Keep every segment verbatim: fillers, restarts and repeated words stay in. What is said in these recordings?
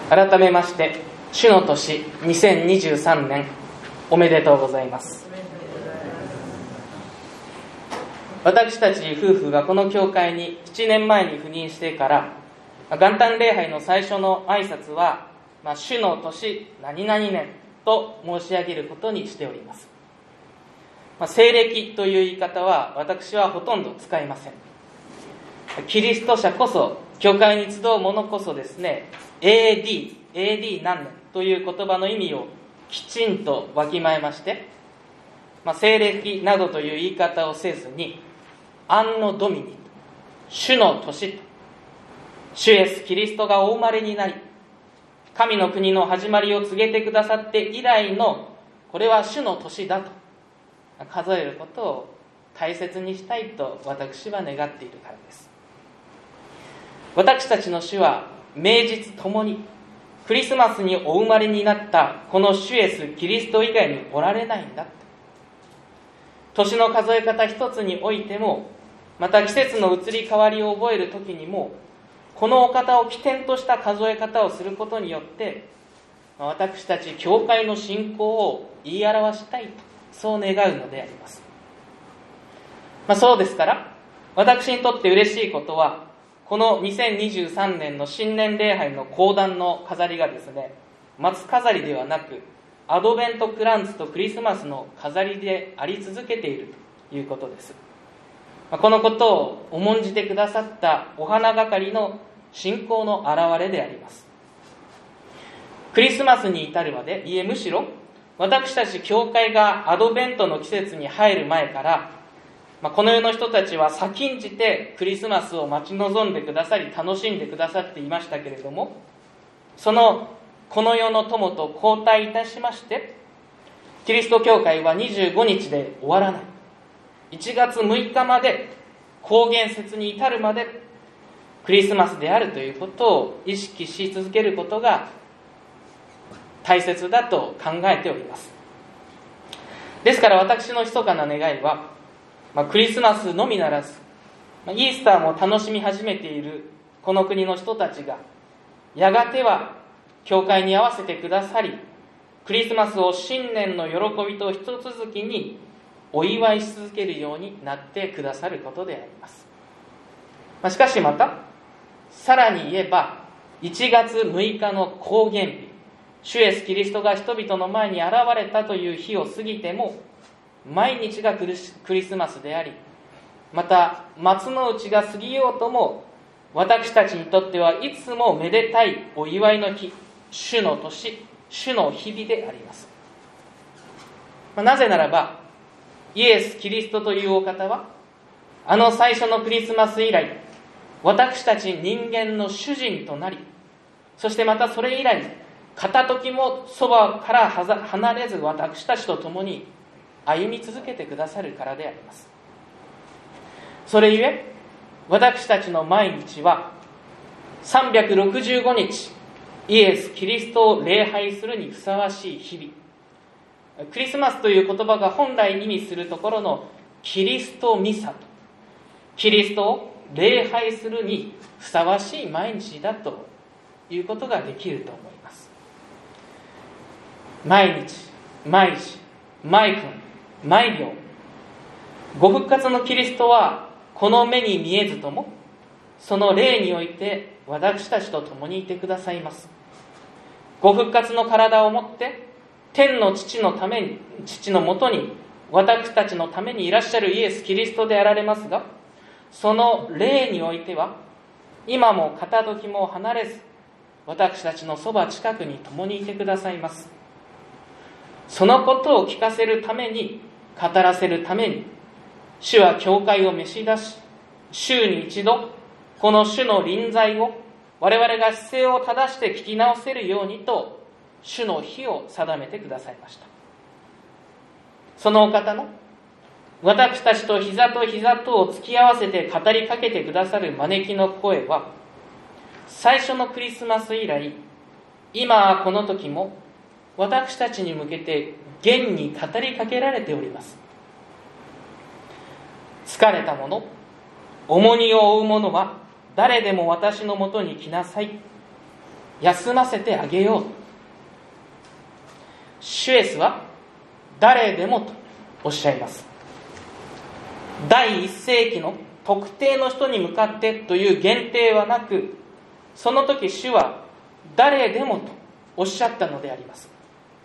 改めまして主の年にせんにじゅうさんねんおめでとうございます。私たち夫婦がこの教会にななねんまえに赴任してから元旦礼拝の最初の挨拶は、まあ、主の年何々年と申し上げることにしております。まあ、西暦という言い方は私はほとんど使いません。キリスト者こそ、教会に集う者こそですね、エーディー、エーディー 何年という言葉の意味をきちんとわきまえまして、まあ、西暦などという言い方をせずに、アンノドミニ、主の年と、主イエスキリストがお生まれになり、神の国の始まりを告げてくださって以来の、これは主の年だと数えることを大切にしたいと私は願っているからです。私たちの主は名実ともにクリスマスにお生まれになったこの主イエスキリスト以外におられないんだって。年の数え方一つにおいても、また季節の移り変わりを覚えるときにも、このお方を起点とした数え方をすることによって私たち教会の信仰を言い表したいと、そう願うのであります。まあ、そうですから私にとって嬉しいことは、このにせんにじゅうさんねんの新年礼拝の講談の飾りがですね、松飾りではなくアドベントクランツとクリスマスの飾りであり続けているということです。このことを重んじてくださったお花係の信仰の表れであります。クリスマスに至るまで、いえむしろ私たち教会がアドベントの季節に入る前から、まあ、この世の人たちは先んじてクリスマスを待ち望んでくださり楽しんでくださっていましたけれども、そのこの世の友と交代いたしまして、キリスト教会はにじゅうごにちで終わらない、いちがつむいかまで、公元節に至るまでクリスマスであるということを意識し続けることが大切だと考えております。ですから私の密かな願いは、まあ、クリスマスのみならず、まあ、イースターも楽しみ始めているこの国の人たちが、やがては教会に合わせてくださり、クリスマスを新年の喜びと一続きにお祝いし続けるようになってくださることであります。まあ、しかしまたさらに言えば、いちがつむいかの公元日、主イエスキリストが人々の前に現れたという日を過ぎても、毎日がクリスマスであり、また松の内が過ぎようとも私たちにとってはいつもめでたいお祝いの日、主の年、主の日々であります。まあ、なぜならばイエス・キリストというお方は、あの最初のクリスマス以来、私たち人間の主人となり、そしてまたそれ以来、片時もそばから離れず私たちと共に歩み続けてくださるからであります。それゆえ、私たちの毎日はさんびゃくろくじゅうごにち、イエス・キリストを礼拝するにふさわしい日々。クリスマスという言葉が本来意味するところのキリストミサと、キリストを礼拝するにふさわしい毎日だということができると思います。毎日、毎時、毎分、毎秒、ご復活のキリストはこの目に見えずとも、その霊において私たちと共にいてくださいます。ご復活の体をもって天の父のために、父のもとに私たちのためにいらっしゃるイエス・キリストであられますが、その霊においては今も片時も離れず、私たちのそば近くに共にいてくださいます。そのことを聞かせるために、語らせるために、主は教会を召し出し、週に一度この主の臨在を我々が姿勢を正して聞き直せるようにと、主の日を定めてくださいました。そのお方の私たちと膝と膝とを突き合わせて語りかけてくださる招きの声は、最初のクリスマス以来、今この時も私たちに向けて現に語りかけられております。疲れた者、重荷を負う者は誰でも私のもとに来なさい。 休ませてあげよう。主イエスは誰でもとおっしゃいます。第一世紀の特定の人に向かってという限定はなく、その時主は誰でもとおっしゃったのであります。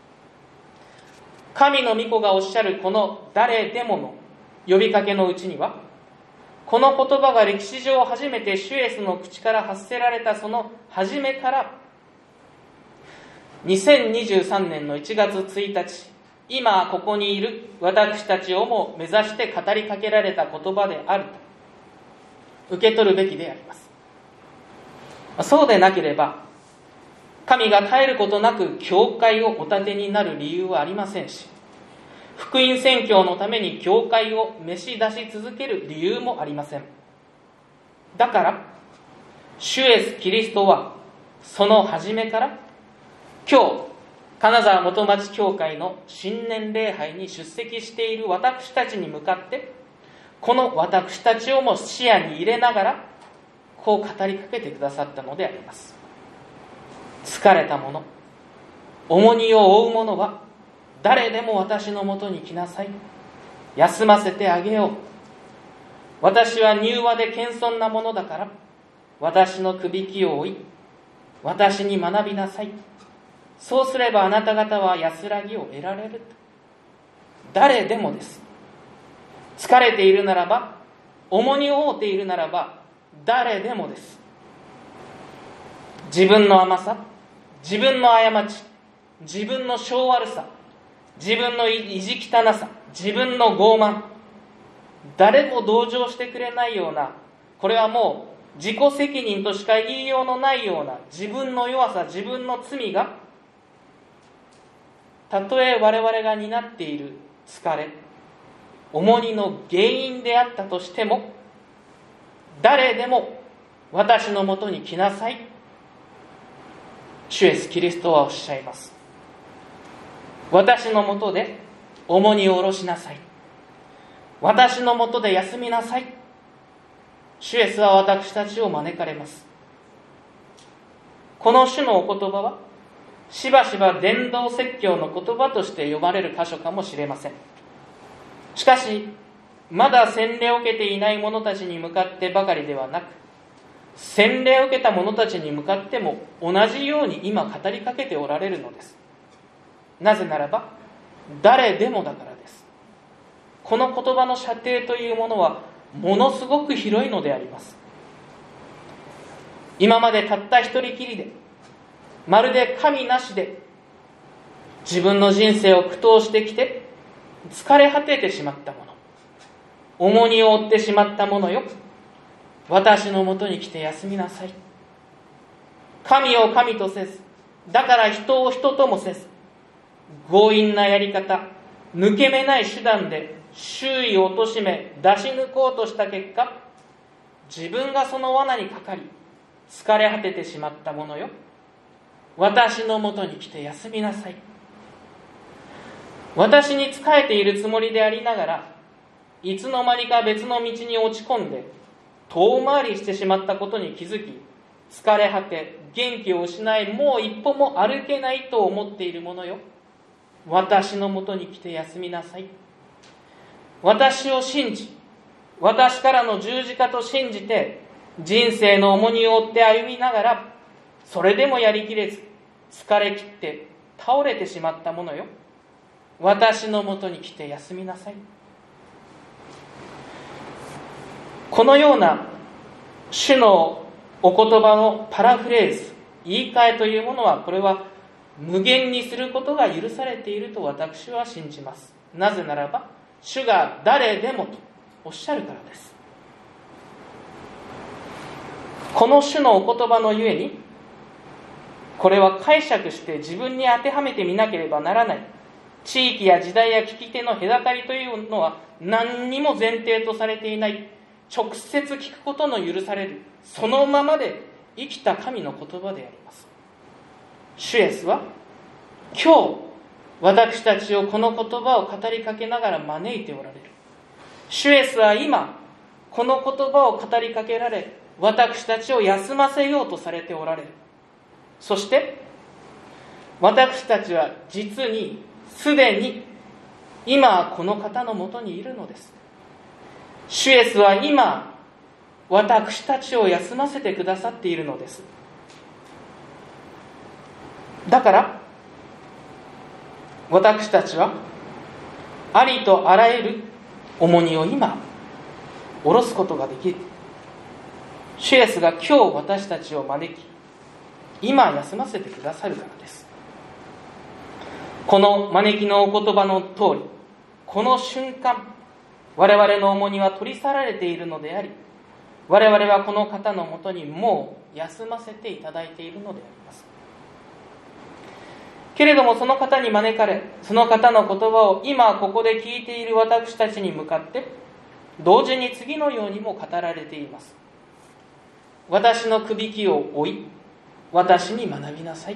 神の御子がおっしゃるこの誰でもの呼びかけのうちには、この言葉が歴史上初めて主イエスの口から発せられたその初めから、にせんにじゅうさんねんのいちがつついたち、今ここにいる私たちをも目指して語りかけられた言葉であると受け取るべきであります。そうでなければ、神が絶えることなく教会をお立てになる理由はありませんし、福音宣教のために教会を召し出し続ける理由もありません。だから主イエスキリストはその初めから今日金沢元町教会の新年礼拝に出席している私たちに向かって、この私たちをも視野に入れながらこう語りかけてくださったのであります。疲れた者、重荷を負う者は誰でも私のもとに来なさい。休ませてあげよう。私は柔和で謙遜なものだから、私のくびきを追い、私に学びなさい。そうすればあなた方は安らぎを得られる。誰でもです。疲れているならば、重荷を負っているならば、誰でもです。自分の甘さ、自分の過ち、自分の性悪さ、自分の意地汚さ、自分の傲慢、誰も同情してくれないような、これはもう自己責任としか言いようのないような自分の弱さ、自分の罪が、たとえ我々が担っている疲れ、重荷の原因であったとしても、誰でも私のもとに来なさい。主イエスキリストはおっしゃいます。私のもとで重荷を下ろしなさい。私のもとで休みなさい。主イエスは私たちを招かれます。この主のお言葉はしばしば伝道説教の言葉として呼ばれる箇所かもしれません。しかしまだ洗礼を受けていない者たちに向かってばかりではなく、洗礼を受けた者たちに向かっても同じように今語りかけておられるのです。なぜならば誰でもだからです。この言葉の射程というものはものすごく広いのであります。今までたった一人きりで、まるで神なしで自分の人生を苦闘してきて疲れ果ててしまった者、重荷を負ってしまった者よ、私のもとに来て休みなさい。神を神とせず、だから人を人ともせず、強引なやり方、抜け目ない手段で周囲を貶め出し抜こうとした結果、自分がその罠にかかり疲れ果ててしまった者よ、私のもとに来て休みなさい。私に仕えているつもりでありながら、いつの間にか別の道に落ち込んで遠回りしてしまったことに気づき、疲れ果て元気を失い、もう一歩も歩けないと思っている者よ、私のもとに来て休みなさい。私を信じ、私からの十字架と信じて人生の重荷を負って歩みながら、それでもやりきれず疲れ切って倒れてしまった者よ、私のもとに来て休みなさい。このような主のお言葉のパラフレーズ、言い換えというものは、これは無限にすることが許されていると私は信じます。なぜならば主が誰でもとおっしゃるからです。この主のお言葉のゆえに、これは解釈して自分に当てはめてみなければならない地域や時代や聞き手の隔たりというのは何にも前提とされていない、直接聞くことの許される、そのままで生きた神の言葉であります。主イエスは今日私たちをこの言葉を語りかけながら招いておられる。主イエスは今この言葉を語りかけられ、私たちを休ませようとされておられる。 そして私たちは実にすでに今この方のもとにいるのです。主イエスは今私たちを休ませてくださっているのです。だから私たちはありとあらゆる重荷を今下ろすことができる。主イエスが今日私たちを招き、今休ませてくださるからです。この招きのお言葉の通り、この瞬間我々の重荷は取り去られているのであり、我々はこの方のもとにもう休ませていただいているのであります。けれどもその方に招かれ、その方の言葉を今ここで聞いている私たちに向かって同時に次のようにも語られています。私のくびきを追い、私に学びなさい。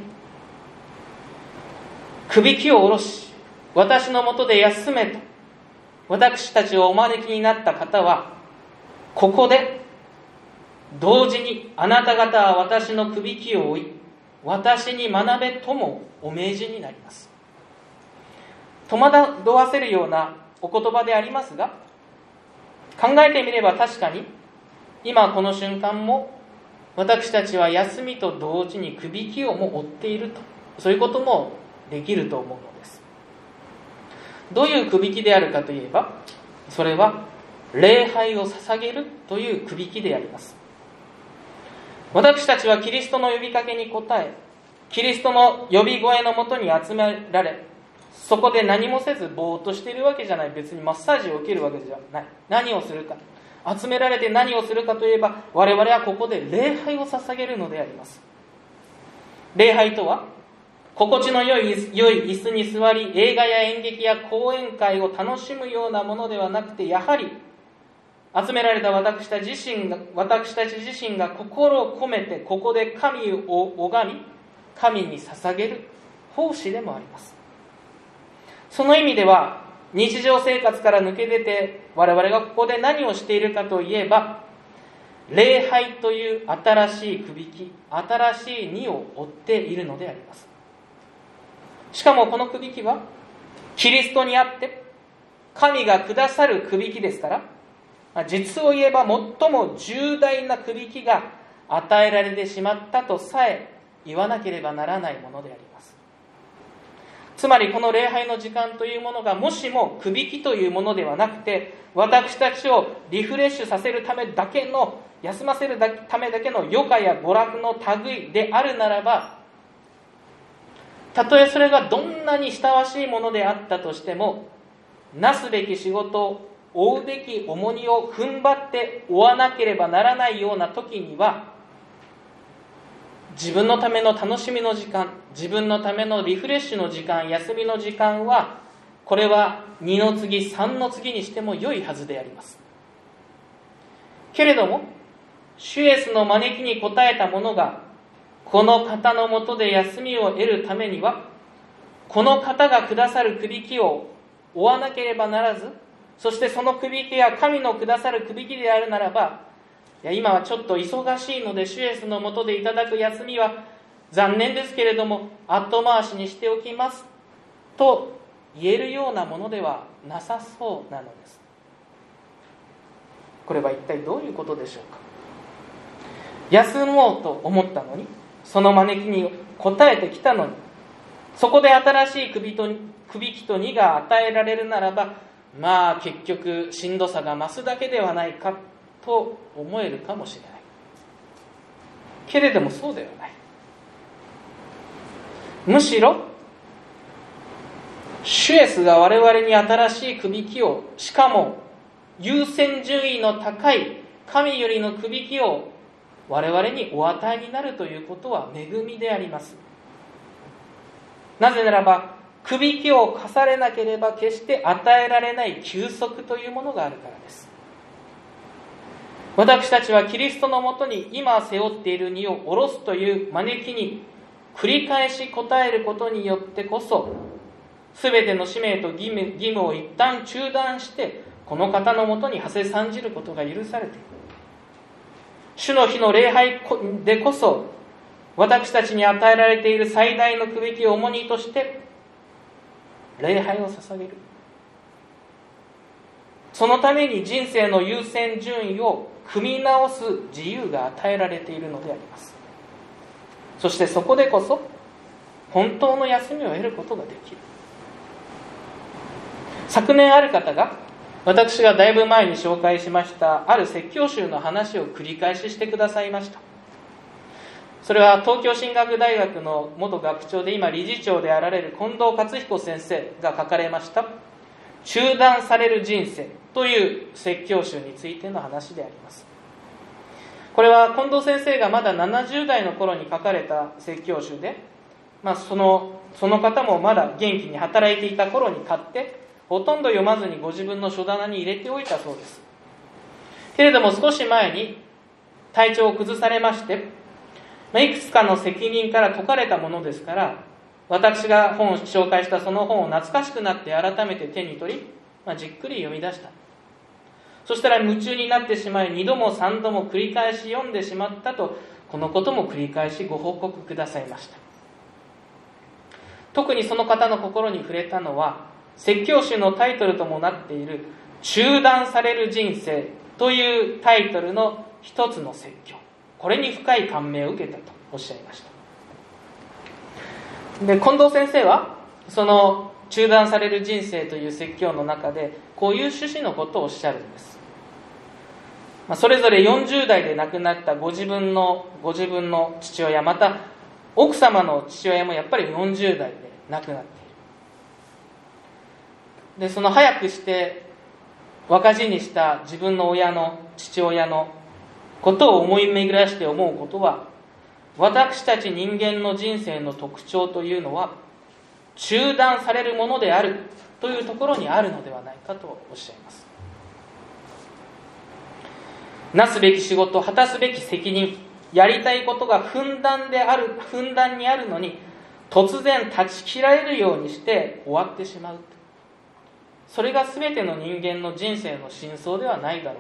くびきを下ろし、私のもとで休めと私たちをお招きになった方は、ここで同時にあなた方は私のくびきを追い、私に学べともお命じになります。戸惑わせるようなお言葉でありますが、考えてみれば確かに今この瞬間も私たちは休みと同時にくびきをも追っていると、そういうこともできると思うのです。どういうくびきであるかといえば、それは礼拝を捧げるというくびきであります。私たちはキリストの呼びかけに応え、キリストの呼び声のもとに集められ、そこで何もせずぼーっとしているわけじゃない。別にマッサージを受けるわけじゃない。何をするか、集められて何をするかといえば、我々はここで礼拝を捧げるのであります。礼拝とは、心地の良い良い椅子に座り、映画や演劇や講演会を楽しむようなものではなくて、やはり集められた私たち自身が私たち自身が心を込めてここで神を拝み、神に捧げる奉仕でもあります。その意味では、日常生活から抜け出て我々がここで何をしているかといえば、礼拝という新しいくびき、新しい荷を負っているのであります。しかもこのくびきはキリストにあって神がくださるくびきですから、実を言えば最も重大なくびきが与えられてしまったとさえ言わなければならないものであります。つまりこの礼拝の時間というものが、もしもくびきというものではなくて、私たちをリフレッシュさせるためだけの、休ませるためだけの余暇や娯楽の類であるならば、たとえそれがどんなに親わしいものであったとしても、なすべき仕事、負うべき重荷を踏ん張って負わなければならないような時には、自分のための楽しみの時間、自分のためのリフレッシュの時間、休みの時間は、これはにの次、さんの次にしても良いはずであります。けれども、主イエスの招きに応えた者が、この方のもとで休みを得るためには、この方がくださるくびきを負わなければならず、そしてそのくびきが神のくださるくびきであるならば、いや今はちょっと忙しいので主イエスのもとでいただく休みは残念ですけれども後回しにしておきますと言えるようなものではなさそうなのです。これは一体どういうことでしょうか。休もうと思ったのに、その招きに応えてきたのに、そこで新しいくびとくびきと荷が与えられるならば、まあ結局しんどさが増すだけではないかと思えるかもしれない。けれどもそうではない。むしろ主イエスが我々に新しいくびきを、しかも優先順位の高い神よりのくびきを我々にお与えになるということは恵みであります。なぜならば、くびきを課されなければ決して与えられない休息というものがあるからです。私たちはキリストのもとに今背負っている荷を下ろすという招きに繰り返し応えることによってこそ、すべての使命と義務、義務を一旦中断して、この方のもとに馳せ参じることが許されている。主の日の礼拝でこそ、 私たちに与えられている最大のくべき重荷として礼拝を捧げる。そのために人生の優先順位を組み直す自由が与えられているのであります。そしてそこでこそ本当の休みを得ることができる。昨年ある方が、私がだいぶ前に紹介しましたある説教集の話を繰り返ししてくださいました。それは東京進学大学の元学長で今理事長であられる近藤克彦先生が書かれました中断される人生という説教集についての話であります。これは近藤先生がまだななじゅう代の頃に書かれた説教集で、まあ、その、その方もまだ元気に働いていた頃に買ってほとんど読まずにご自分の書棚に入れておいたそうです。けれども少し前に体調を崩されまして、いくつかの責任から解かれたものですから、私が本を紹介したその本を懐かしくなって改めて手に取り、まあ、じっくり読み出した。そしたら夢中になってしまい、二度も三度も繰り返し読んでしまったと、このことも繰り返しご報告くださいました。特にその方の心に触れたのは、説教集のタイトルともなっている中断される人生というタイトルの一つの説教、これに深い感銘を受けたとおっしゃいました。で、近藤先生はその中断される人生という説教の中でこういう趣旨のことをおっしゃるんです。それぞれよんじゅう代で亡くなったご自分のご自分の父親、また奥様の父親もやっぱりよんじゅう代で亡くなっている。で、その早くして若死にした自分の親の父親のことを思い巡らして思うことは、私たち人間の人生の特徴というのは中断されるものであるというところにあるのではないかとおっしゃいます。なすべき仕事、果たすべき責任、やりたいことがふんだんである、ふんだんにあるのに突然断ち切られるようにして終わってしまう。それが全ての人間の人生の真相ではないだろ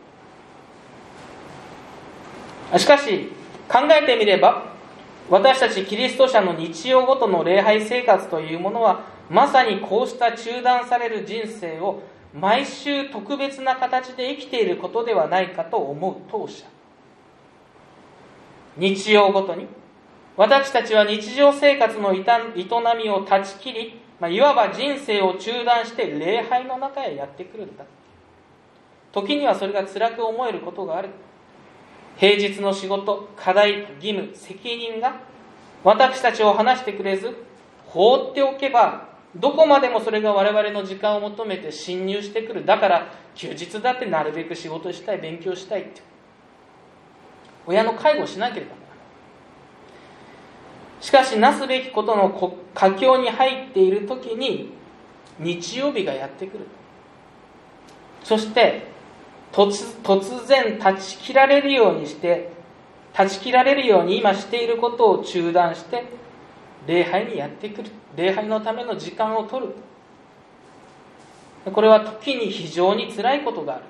うか。しかし考えてみれば、私たちキリスト者の日曜ごとの礼拝生活というものは、まさにこうした中断される人生を毎週特別な形で生きていることではないかと思うとおっしゃる。日曜ごとに私たちは日常生活の営みを断ち切り、まあ、いわば人生を中断して礼拝の中へやってくるんだ。時にはそれが辛く思えることがある。平日の仕事、課題、義務、責任が私たちを離してくれず、放っておけばどこまでもそれが我々の時間を求めて侵入してくる。だから休日だってなるべく仕事したい、勉強したいって、親の介護をしなければならない。しかしなすべきことの佳境に入っている時に日曜日がやってくる。そして突, 突然断ち切られるようにして断ち切られるように今していることを中断して礼拝にやってくる。礼拝のための時間を取る。これは時に非常に辛いことがある。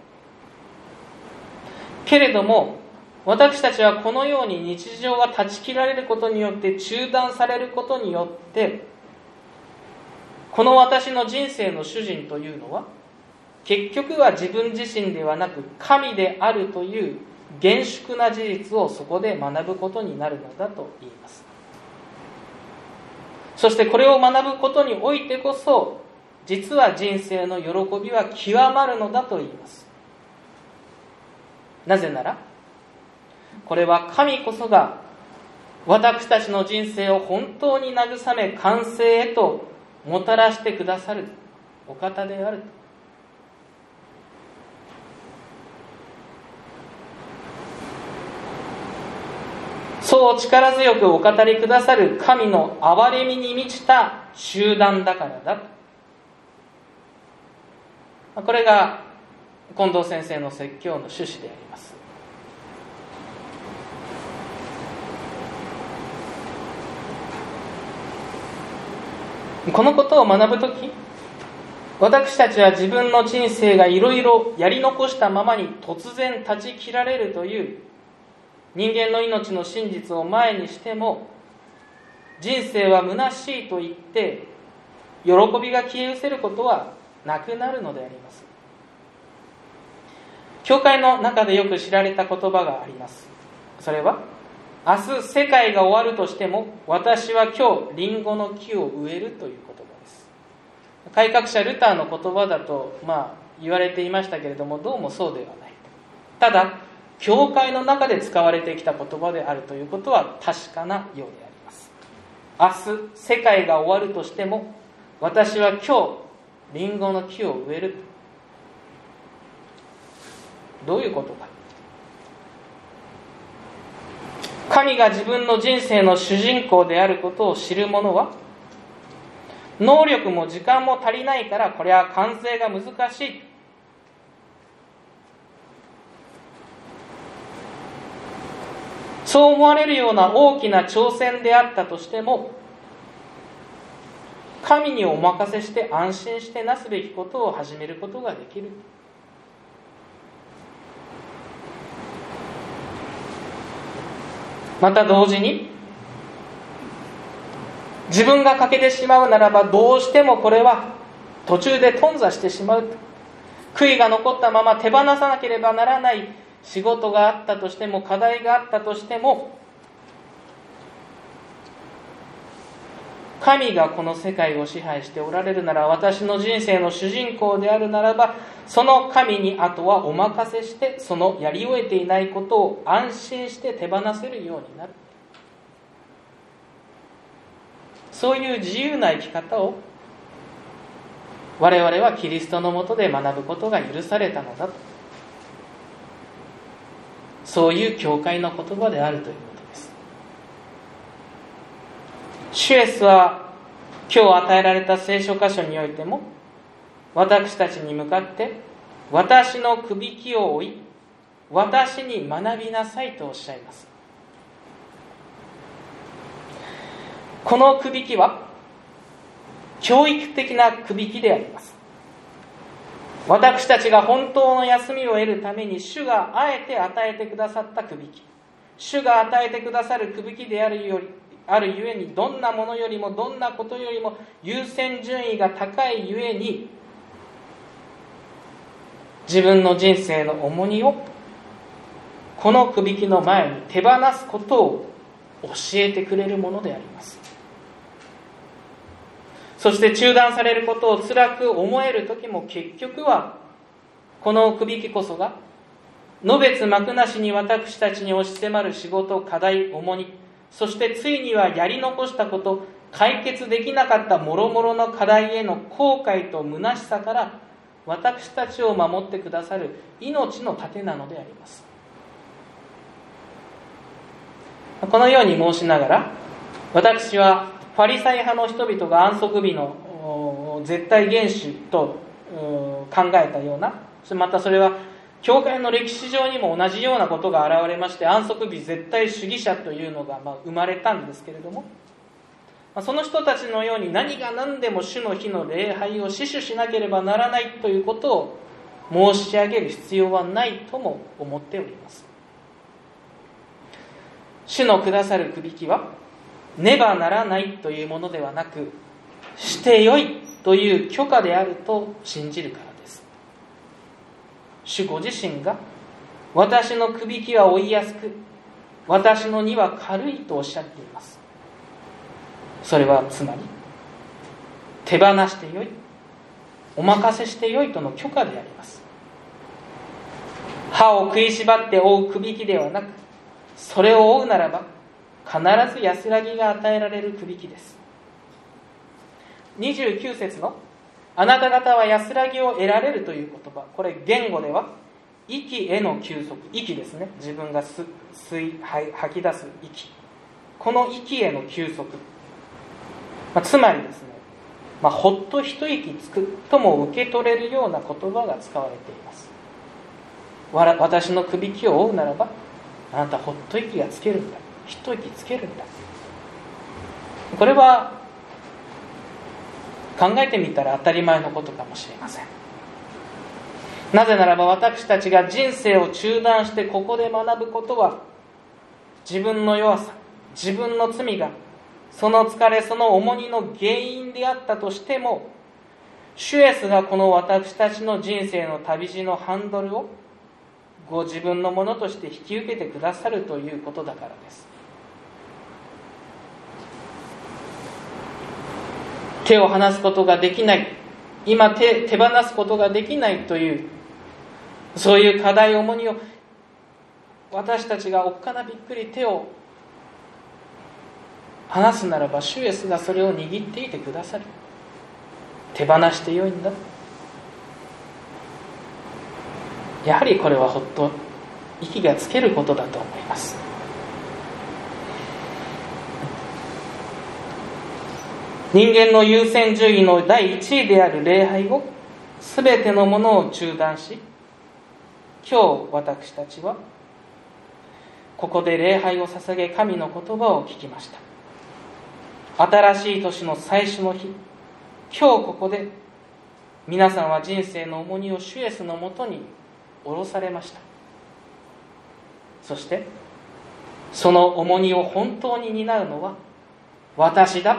けれども私たちはこのように日常が断ち切られることによって中断されることによって、この私の人生の主人というのは結局は自分自身ではなく神であるという厳粛な事実をそこで学ぶことになるのだと言います。そしてこれを学ぶことにおいてこそ実は人生の喜びは極まるのだと言います。なぜならこれは神こそが私たちの人生を本当に慰め完成へともたらしてくださるお方であると。そう力強くお語りくださる神の憐れみに満ちた集団だからだと。これが近藤先生の説教の趣旨であります。このことを学ぶとき、私たちは自分の人生がいろいろやり残したままに突然断ち切られるという人間の命の真実を前にしても、人生は虚しいと言って喜びが消え失せることはなくなるのであります。教会の中でよく知られた言葉があります。それは、明日世界が終わるとしても私は今日リンゴの木を植えるという言葉です。改革者ルターの言葉だと、まあ、言われていましたけれども、どうもそうではない。ただ教会の中で使われてきた言葉であるということは確かなようであります。明日世界が終わるとしても私は今日リンゴの木を植える。どういうことか。神が自分の人生の主人公であることを知る者は、能力も時間も足りないからこれは完成が難しい、そう思われるような大きな挑戦であったとしても、神にお任せして安心してなすべきことを始めることができる。また同時に、自分が欠けてしまうならばどうしてもこれは途中で頓挫してしまう。悔いが残ったまま手放さなければならない仕事があったとしても、課題があったとしても、神がこの世界を支配しておられるなら、私の人生の主人公であるならば、その神にあとはお任せして、そのやり終えていないことを安心して手放せるようになる。そういう自由な生き方を我々はキリストの下で学ぶことが許されたのだと、そういう教会の言葉であるということです。主イエスは今日与えられた聖書箇所においても、私たちに向かって私のくびきを追い私に学びなさいとおっしゃいます。このくびきは教育的なくびきであります。私たちが本当の休みを得るために主があえて与えてくださったくびき、主が与えてくださるくびきであるよりあるゆえに、どんなものよりもどんなことよりも優先順位が高いゆえに、自分の人生の重荷をこのくびきの前に手放すことを教えてくれるものであります。そして中断されることを辛く思える時も、結局はこのくびきこそがのべつ幕なしに私たちに押し迫る仕事、課題、重荷、そしてついにはやり残したこと、解決できなかった諸々の課題への後悔と虚しさから私たちを守ってくださる命の盾なのであります。このように申しながら、私はファリサイ派の人々が安息日の絶対原首と考えたような、またそれは教会の歴史上にも同じようなことが現れまして、安息日絶対主義者というのがまあ生まれたんですけれども、その人たちのように何が何でも主の日の礼拝を死守しなければならないということを申し上げる必要はないとも思っております。主のくださるくびきはねばならないというものではなく、してよいという許可であると信じるからです。主ご自身が私のくびきは追いやすく、私の荷は軽いとおっしゃっています。それはつまり手放してよい、お任せしてよいとの許可であります。歯を食いしばって追うくびきではなく、それを追うならば必ず安らぎが与えられるくびきです。にじゅうきゅう節のあなた方は安らぎを得られるという言葉、これ言語では息への休息、息ですね、自分が吸い吐き出す息、この息への休息、まあ、つまりですね、まあ、ほっと一息つくとも受け取れるような言葉が使われています。私のくびきを追うならばあなたほっと息がつけるんだ、一息つけるんだ。これは考えてみたら当たり前のことかもしれません。なぜならば私たちが人生を中断してここで学ぶことは、 自分の弱さ、自分の罪がその疲れ、その重荷の原因であったとしても、主イエスがこの私たちの人生の旅路のハンドルをご自分のものとして引き受けてくださるということだからです。手を離すことができない、今 手, 手放すことができないという、そういう課題重荷を私たちがおっかなびっくり手を離すならば、主イエスがそれを握っていてくださる。手放してよいんだ。やはりこれはほっと息がつけることだと思います。人間の優先順位の第一位である礼拝をすべてのものを中断し、今日私たちはここで礼拝を捧げ、神の言葉を聞きました。新しい年の最初の日、今日ここで皆さんは人生の重荷を主イエスのもとに下ろされました。そしてその重荷を本当に担うのは私だ、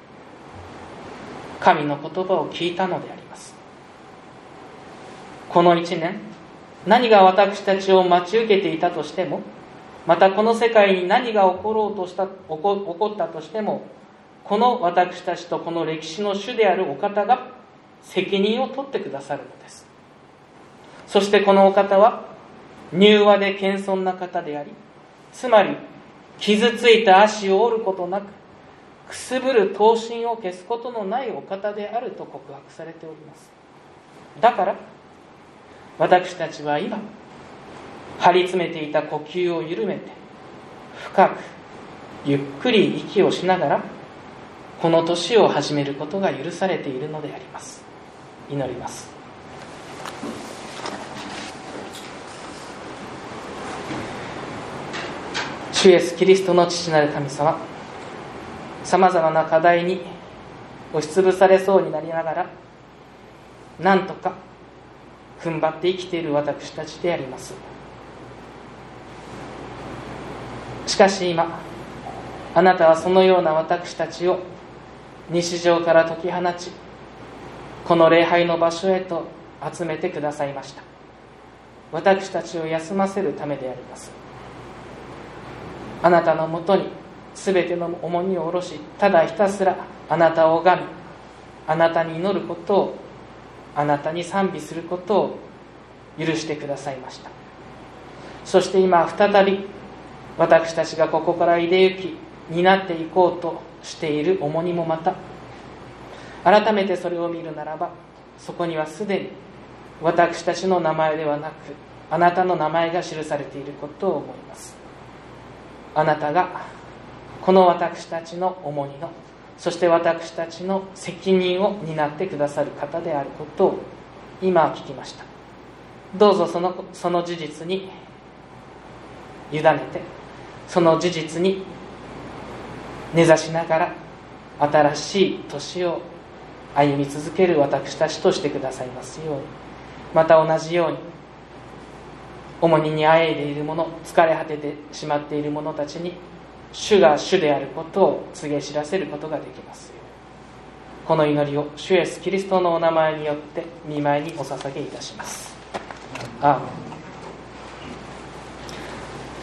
神の言葉を聞いたのであります。この一年、何が私たちを待ち受けていたとしても、またこの世界に何が起ころうとした起こ、起こったとしても、この私たちとこの歴史の主であるお方が責任を取ってくださるのです。そしてこのお方は柔和で謙遜な方であり、つまり傷ついた足を折ることなく、くすぶる刀身を消すことのないお方であると告白されております。だから私たちは今、張り詰めていた呼吸を緩めて、深くゆっくり息をしながらこの年を始めることが許されているのであります。祈ります。主イエスキリストの父なる神様、さまざまな課題に押しつぶされそうになりながら、なんとか踏ん張って生きている私たちであります。しかし今、あなたはそのような私たちを日常から解き放ち、この礼拝の場所へと集めてくださいました。私たちを休ませるためであります。あなたのもとにすべての重荷を下ろし、ただひたすらあなたを拝み、あなたに祈ることを、あなたに賛美することを許してくださいました。そして今再び私たちがここから出行き担っていこうとしている重荷もまた、改めてそれを見るならば、そこにはすでに私たちの名前ではなく、あなたの名前が記されていることを思います。あなたがこの私たちの重荷の、そして私たちの責任を担ってくださる方であることを今聞きました。どうぞその、その事実に委ねて、その事実に根ざしながら新しい年を歩み続ける私たちとしてくださいますように。また同じように重荷にあえいでいる者、疲れ果ててしまっている者たちに主が主であることを告げ知らせることができますように。この祈りを主イエスキリストのお名前によって御前にお捧げいたします。アーメン。